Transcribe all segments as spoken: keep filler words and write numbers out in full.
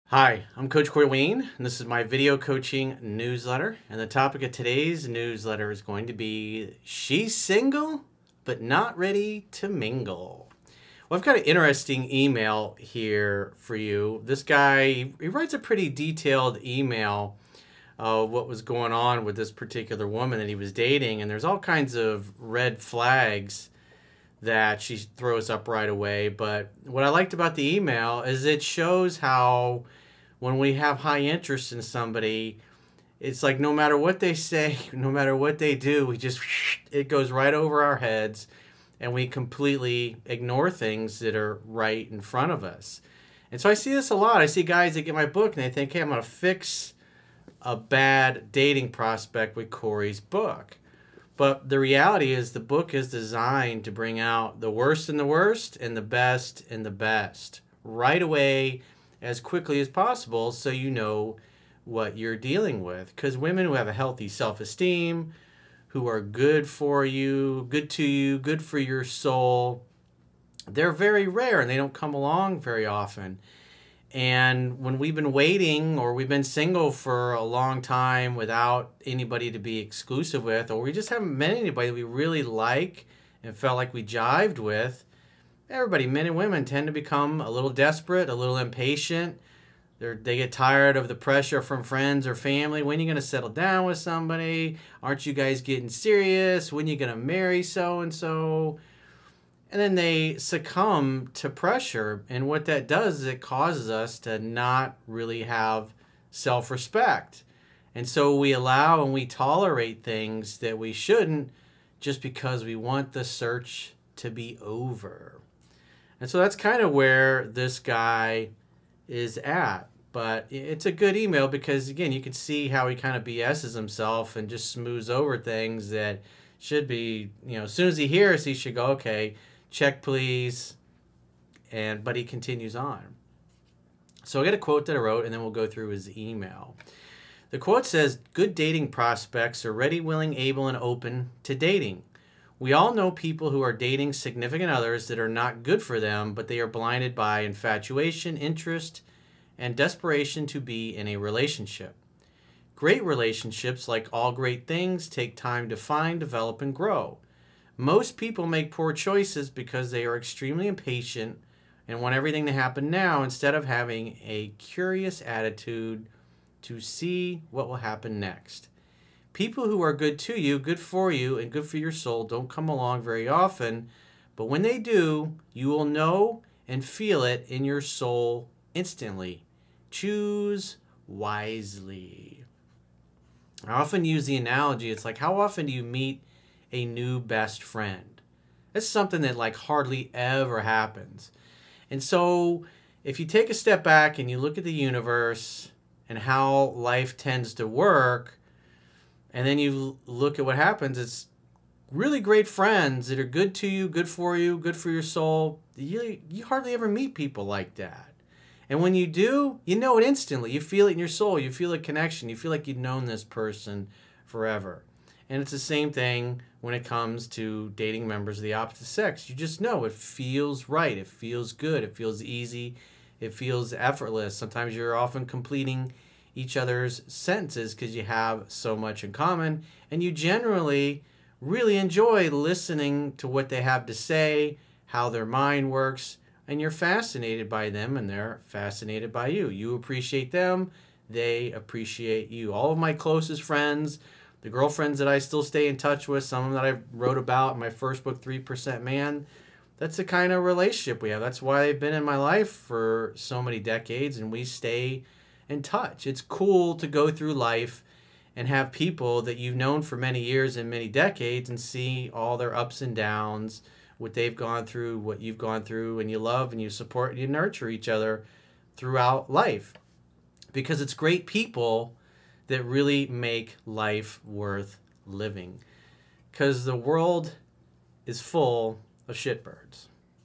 Hi, I'm Coach Corey Wayne, and this is my video coaching newsletter. And the topic of today's newsletter is going to be She's Single, but Not Ready to Mingle. Well, I've got an interesting email here for you. This guy, he writes a pretty detailed email of what was going on with this particular woman that he was dating, and there's all kinds of red flags that she throws up right away. But what I liked about the email is it shows how when we have high interest in somebody, it's like no matter what they say, no matter what they do, we just, it goes right over our heads and we completely ignore things that are right in front of us. And so I see this a lot. I see guys that get my book and they think, hey, I'm going to fix a bad dating prospect with Corey's book. But the reality is the book is designed to bring out the worst in the worst and the best in the best right away as quickly as possible so you know what you're dealing with. Because women who have a healthy self-esteem, who are good for you, good to you, good for your soul, they're very rare and they don't come along very often. And when we've been waiting or we've been single for a long time without anybody to be exclusive with, or we just haven't met anybody we really like and felt like we jived with, everybody, men and women, tend to become a little desperate, a little impatient. They're, they get tired of the pressure from friends or family. When are you going to settle down with somebody? Aren't you guys getting serious? When are you going to marry so-and-so? And then they succumb to pressure. And what that does is it causes us to not really have self-respect. And so we allow and we tolerate things that we shouldn't just because we want the search to be over. And so that's kind of where this guy is at. But it's a good email because, again, you can see how he kind of B S's himself and just smooths over things that should be, you know, as soon as he hears, he should go, okay, check please. And but he continues on. So I got a quote that I wrote, and then we'll go through his email. The quote says, good dating prospects are ready, willing, able, and open to dating. We all know people who are dating significant others that are not good for them, but they are blinded by infatuation, interest, and desperation to be in a relationship. Great relationships, like all great things, take time to find, develop, and grow. Most people make poor choices because they are extremely impatient and want everything to happen now instead of having a curious attitude to see what will happen next. People who are good to you, good for you, and good for your soul don't come along very often, but when they do, you will know and feel it in your soul instantly. Choose wisely. I often use the analogy, it's like, how often do you meet a new best friend? That's something that like hardly ever happens. And so if you take a step back and you look at the universe and how life tends to work, and then you look at what happens, it's really great friends that are good to you, good for you, good for your soul. You, you hardly ever meet people like that. And when you do, you know it instantly. You feel it in your soul. You feel a connection. You feel like you've known this person forever. And it's the same thing when it comes to dating members of the opposite sex. You just know it feels right. It feels good. It feels easy. It feels effortless. Sometimes you're often completing each other's sentences because you have so much in common, and you generally really enjoy listening to what they have to say, how their mind works, and you're fascinated by them and they're fascinated by you. You appreciate them, they appreciate you. All of my closest friends, the girlfriends that I still stay in touch with, some of them that I wrote about in my first book, three percent Man, that's the kind of relationship we have. That's why they've been in my life for so many decades, and we stay in touch. It's cool to go through life and have people that you've known for many years and many decades and see all their ups and downs, what they've gone through, what you've gone through, and you love and you support and you nurture each other throughout life. Because it's great people that really make life worth living. Because the world is full of shitbirds.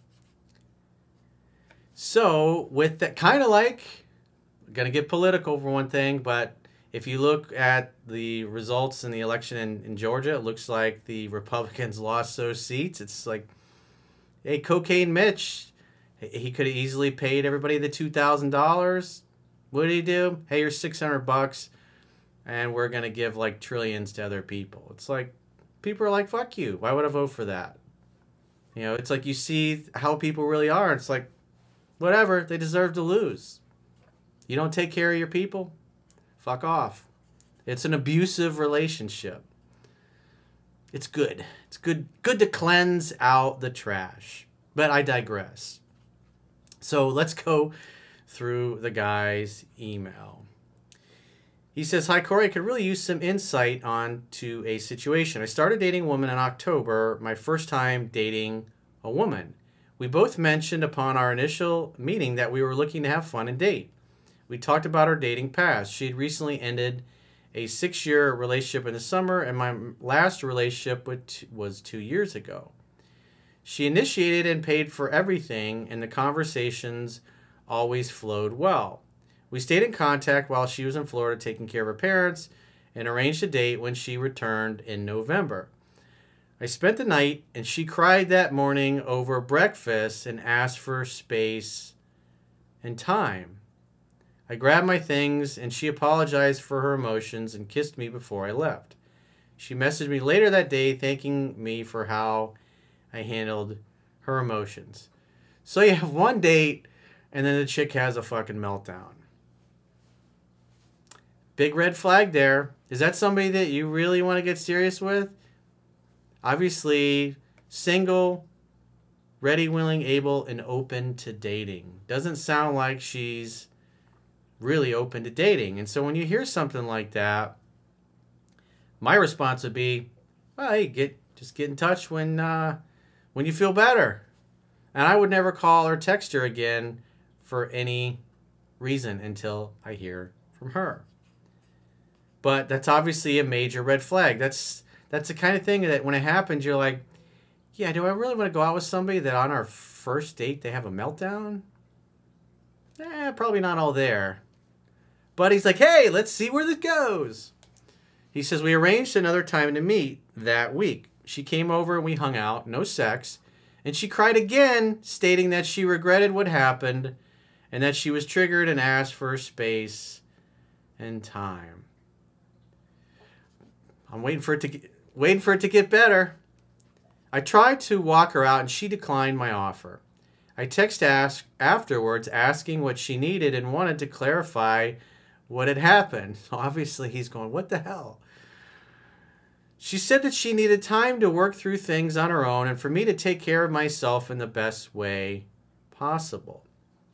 So with that, kind of like, going to get political for one thing, but if you look at the results in the election in, in Georgia, it looks like the Republicans lost those seats. It's like, hey, Cocaine Mitch, he could have easily paid everybody the two thousand dollars. What did he do? Hey, here's six hundred bucks, and we're going to give like trillions to other people. It's like, people are like, fuck you. Why would I vote for that? You know, it's like you see how people really are. It's like, whatever, they deserve to lose. You don't take care of your people? Fuck off. It's an abusive relationship. It's good. It's good good to cleanse out the trash. But I digress. So let's go through the guy's email. He says, "Hi, Corey. I could really use some insight on to a situation. I started dating a woman in October, my first time dating a woman. We both mentioned upon our initial meeting that we were looking to have fun and date. We talked about our dating past. She had recently ended a six-year relationship in the summer, and my last relationship was two years ago. She initiated and paid for everything, and the conversations always flowed well. We stayed in contact while she was in Florida taking care of her parents and arranged a date when she returned in November. I spent the night, and she cried that morning over breakfast and asked for space and time. I grabbed my things, and she apologized for her emotions and kissed me before I left. She messaged me later that day thanking me for how I handled her emotions." So you have one date, and then the chick has a fucking meltdown. Big red flag there. Is that somebody that you really want to get serious with? Obviously, single, ready, willing, able, and open to dating. Doesn't sound like she's really open to dating. And so when you hear something like that, my response would be, well, hey, get just get in touch when uh, when you feel better. And I would never call or text her again for any reason until I hear from her. But that's obviously a major red flag. That's that's the kind of thing that when it happens, you're like, yeah, do I really want to go out with somebody that on our first date they have a meltdown? Eh, probably not all there. But he's like, hey, let's see where this goes. He says, we arranged another time to meet that week. She came over and we hung out, no sex. And she cried again, stating that she regretted what happened and that she was triggered and asked for space and time. I'm waiting for it to get, waiting for it to get better. I tried to walk her out and she declined my offer. I texted ask afterwards asking what she needed and wanted to clarify what had happened. So obviously he's going, what the hell? She said that she needed time to work through things on her own and for me to take care of myself in the best way possible.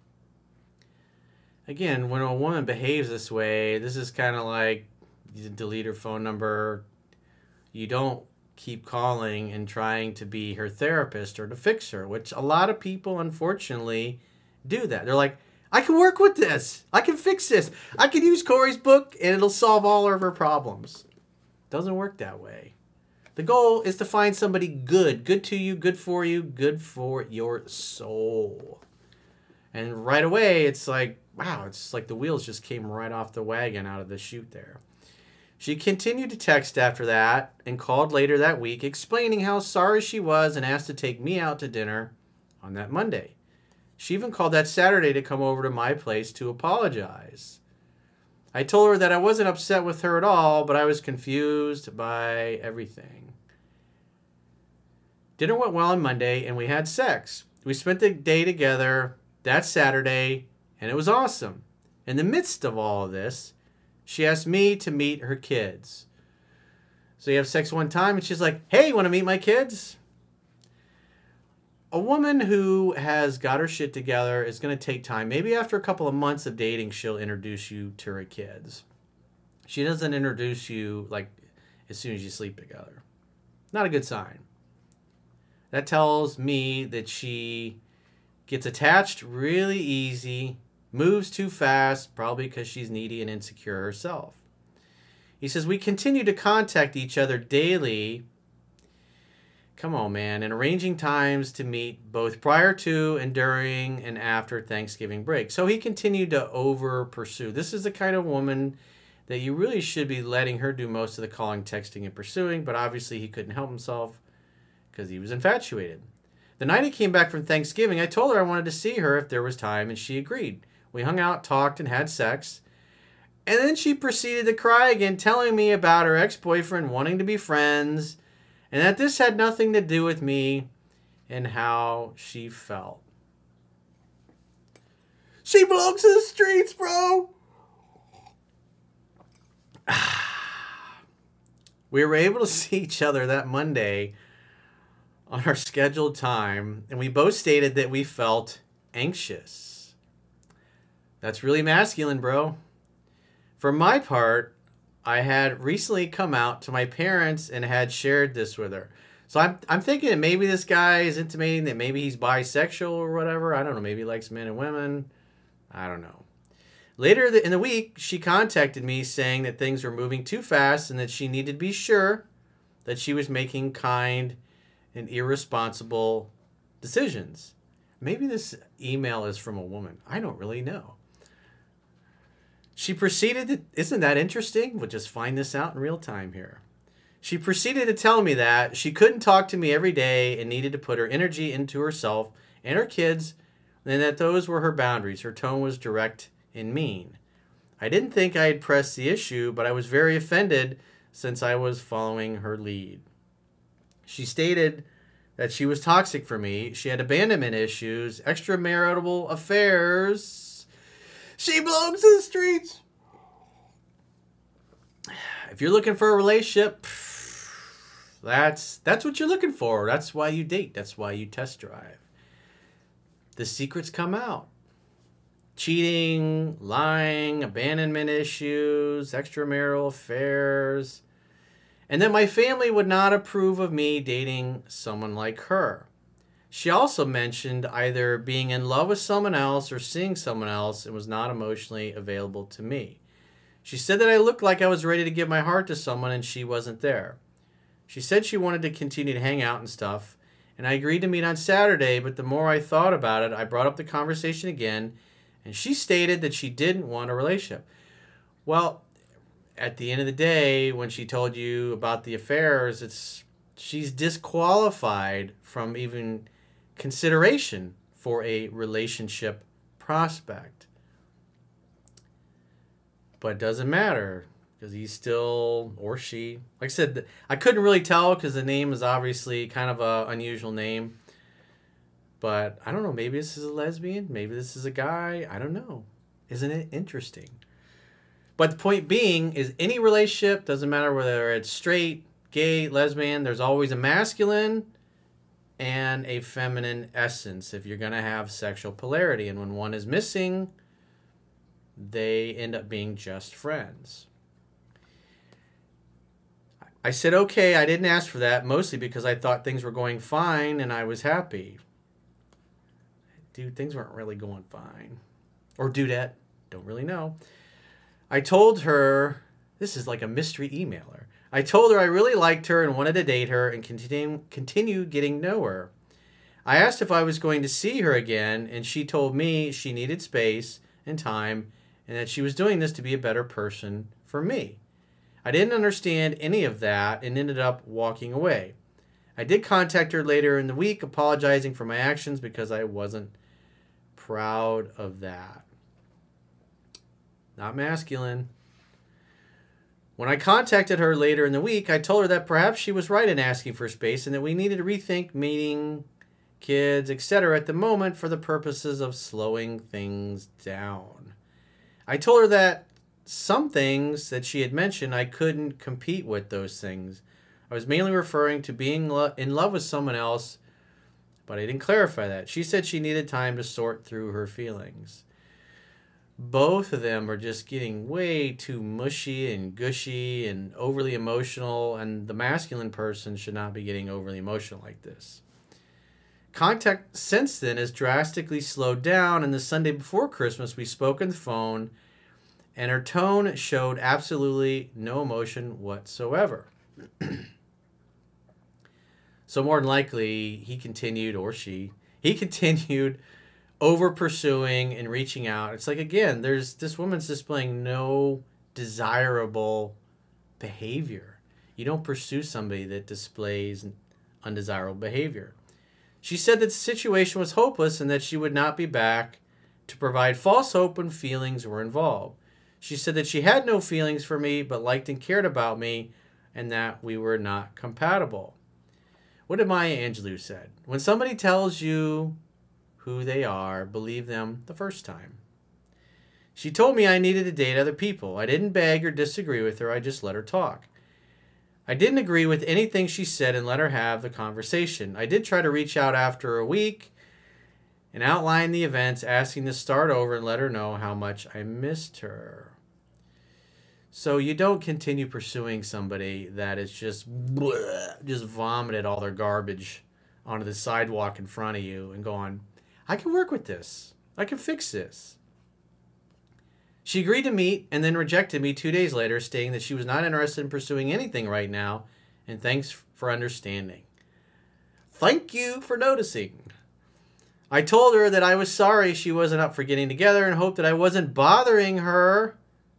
Again, when a woman behaves this way, this is kind of like you delete her phone number. You don't keep calling and trying to be her therapist or to fix her, which a lot of people, unfortunately, do that. They're like, I can work with this. I can fix this. I can use Corey's book and it'll solve all of her problems. Doesn't work that way. The goal is to find somebody good, good to you, good for you, good for your soul. And right away, it's like, wow, it's like the wheels just came right off the wagon out of the chute there. She continued to text after that and called later that week explaining how sorry she was and asked to take me out to dinner on that Monday. She even called that Saturday to come over to my place to apologize. I told her that I wasn't upset with her at all, but I was confused by everything. Dinner went well on Monday and we had sex. We spent the day together that Saturday and it was awesome. In the midst of all of this, she asked me to meet her kids. So you have sex one time and she's like, hey, you want to meet my kids? A woman who has got her shit together is going to take time. Maybe after a couple of months of dating, she'll introduce you to her kids. She doesn't introduce you like as soon as you sleep together. Not a good sign. That tells me that she gets attached really easy, moves too fast, probably because she's needy and insecure herself. He says, we continue to contact each other daily. Come on, man. And arranging times to meet both prior to and during and after Thanksgiving break. So he continued to over pursue. This is the kind of woman that you really should be letting her do most of the calling, texting, and pursuing. But obviously he couldn't help himself because he was infatuated. The night he came back from Thanksgiving, I told her I wanted to see her if there was time, and she agreed. We hung out, talked, and had sex. And then she proceeded to cry again, telling me about her ex-boyfriend wanting to be friends and that this had nothing to do with me and how she felt. She belongs to the streets, bro. We were able to see each other that Monday on our scheduled time, and we both stated that we felt anxious. That's really masculine, bro. For my part, I had recently come out to my parents and had shared this with her. So I'm, I'm thinking that maybe this guy is intimating that maybe he's bisexual or whatever. I don't know. Maybe he likes men and women. I don't know. Later in the week, she contacted me saying that things were moving too fast and that she needed to be sure that she was making kind and irresponsible decisions. Maybe this email is from a woman. I don't really know. She proceeded to, isn't that interesting? We'll just find this out in real time here. She proceeded to tell me that she couldn't talk to me every day and needed to put her energy into herself and her kids, and that those were her boundaries. Her tone was direct and mean. I didn't think I had pressed the issue, but I was very offended since I was following her lead. She stated that she was toxic for me. She had abandonment issues, extramarital affairs. She belongs to the streets. If you're looking for a relationship, that's that's what you're looking for. That's why you date. That's why you test drive. The secrets come out. Cheating, lying, abandonment issues, extramarital affairs. And that my family would not approve of me dating someone like her. She also mentioned either being in love with someone else or seeing someone else and was not emotionally available to me. She said that I looked like I was ready to give my heart to someone and she wasn't there. She said she wanted to continue to hang out and stuff, and I agreed to meet on Saturday, but the more I thought about it, I brought up the conversation again, and she stated that she didn't want a relationship. Well, at the end of the day, when she told you about the affairs, it's she's disqualified from even consideration for a relationship prospect. But it doesn't matter because he's still, or she, like I said, I couldn't really tell because the name is obviously kind of a unusual name. But I don't know, maybe this is a lesbian, maybe this is a guy, I don't know. Isn't it interesting? But the point being is any relationship, doesn't matter whether it's straight, gay, lesbian, there's always a masculine and a feminine essence if you're going to have sexual polarity. And when one is missing, they end up being just friends. I said, okay, I didn't ask for that, mostly because I thought things were going fine and I was happy. Dude, things weren't really going fine. Or dudette, don't really know. I told her, this is like a mystery emailer. I told her I really liked her and wanted to date her and continue, continue getting to know her. I asked if I was going to see her again, and she told me she needed space and time and that she was doing this to be a better person for me. I didn't understand any of that and ended up walking away. I did contact her later in the week, apologizing for my actions because I wasn't proud of that. Not masculine. When I contacted her later in the week, I told her that perhaps she was right in asking for space and that we needed to rethink meeting, kids, et cetera at the moment for the purposes of slowing things down. I told her that some things that she had mentioned, I couldn't compete with those things. I was mainly referring to being lo- in love with someone else, but I didn't clarify that. She said she needed time to sort through her feelings. Both of them are just getting way too mushy and gushy and overly emotional, and the masculine person should not be getting overly emotional like this. Contact since then has drastically slowed down, and the Sunday before Christmas we spoke on the phone, and her tone showed absolutely no emotion whatsoever. So more than likely, he continued, or she, he continued over pursuing and reaching out. It's like, again, there's this woman's displaying no desirable behavior. You don't pursue somebody that displays undesirable behavior. She said that the situation was hopeless and that she would not be back to provide false hope when feelings were involved. She said that she had no feelings for me, but liked and cared about me, and that we were not compatible. What did Maya Angelou said? When somebody tells you who they are, believe them the first time. She told me I needed to date other people. I didn't beg or disagree with her. I just let her talk. I didn't agree with anything she said and let her have the conversation. I did try to reach out after a week and outline the events, asking to start over and let her know how much I missed her. So you don't continue pursuing somebody that is just bleh, just vomited all their garbage onto the sidewalk in front of you and going, I can work with this. I can fix this. She agreed to meet and then rejected me two days later, stating that she was not interested in pursuing anything right now, and thanks for understanding. Thank you for noticing. I told her that I was sorry she wasn't up for getting together and hoped that I wasn't bothering her.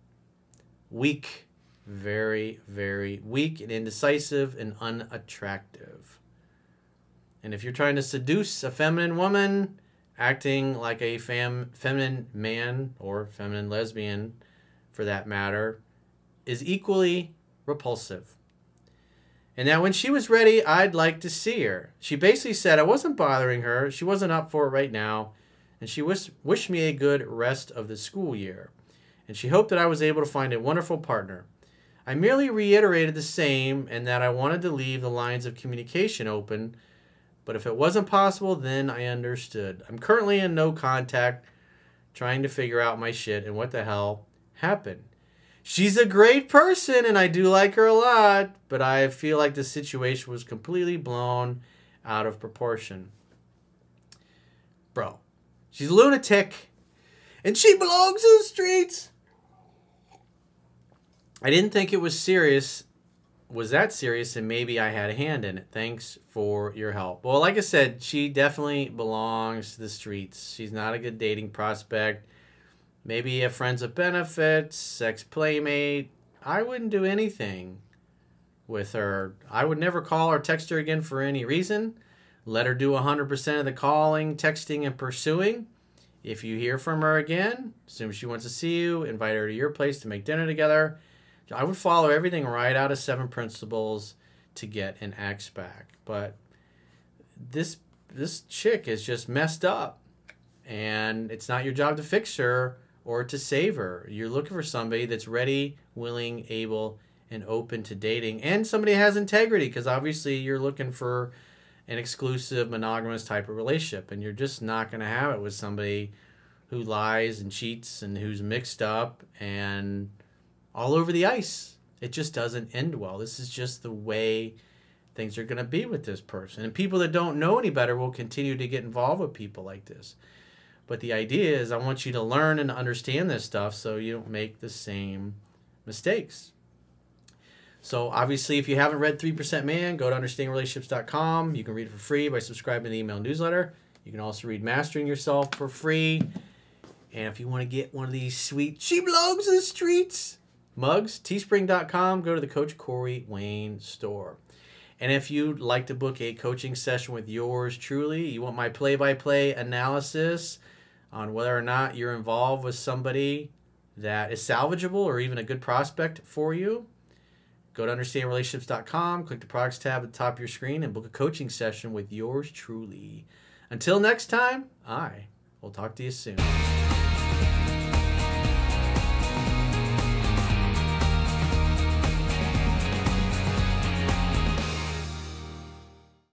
Weak. Very, very weak and indecisive and unattractive. And if you're trying to seduce a feminine woman, acting like a fam feminine man or feminine lesbian, for that matter, is equally repulsive. And now when she was ready, I'd like to see her. She basically said I wasn't bothering her. She wasn't up for it right now. And she wish, wished me a good rest of the school year. And she hoped that I was able to find a wonderful partner. I merely reiterated the same and that I wanted to leave the lines of communication open. But if it wasn't possible, then I understood. I'm currently in no contact, trying to figure out my shit and what the hell happened. She's a great person, and I do like her a lot, but I feel like the situation was completely blown out of proportion. Bro, she's a lunatic, and she belongs in the streets. I didn't think it was serious. Was that serious, and maybe I had a hand in it. Thanks for your help. Well, like I said, she definitely belongs to the streets. She's not a good dating prospect. Maybe a friends with benefits, sex playmate. I wouldn't do anything with her. I would never call or text her again for any reason. Let her do one hundred percent of the calling, texting, and pursuing. If you hear from her again, assume she wants to see you, invite her to your place to make dinner together. I would follow everything right out of Seven Principles to get an ex back. But this this chick is just messed up. And it's not your job to fix her or to save her. You're looking for somebody that's ready, willing, able, and open to dating. And somebody has integrity, because obviously you're looking for an exclusive, monogamous type of relationship. And you're just not going to have it with somebody who lies and cheats and who's mixed up and all over the ice. It just doesn't end well. This is just the way things are going to be with this person. And people that don't know any better will continue to get involved with people like this. But the idea is I want you to learn and understand this stuff so you don't make the same mistakes. So obviously, if you haven't read three percent Man, go to understanding relationships dot com. You can read it for free by subscribing to the email newsletter. You can also read Mastering Yourself for free. And if you want to get one of these sweet She Belongs in the Streets mugs, teespring dot com, go to the Coach Corey Wayne store. And if you'd like to book a coaching session with yours truly, you want my play-by-play analysis on whether or not you're involved with somebody that is salvageable or even a good prospect for you, go to understanding relationships dot com, click the products tab at the top of your screen, and book a coaching session with yours truly. Until next time, I will talk to you soon.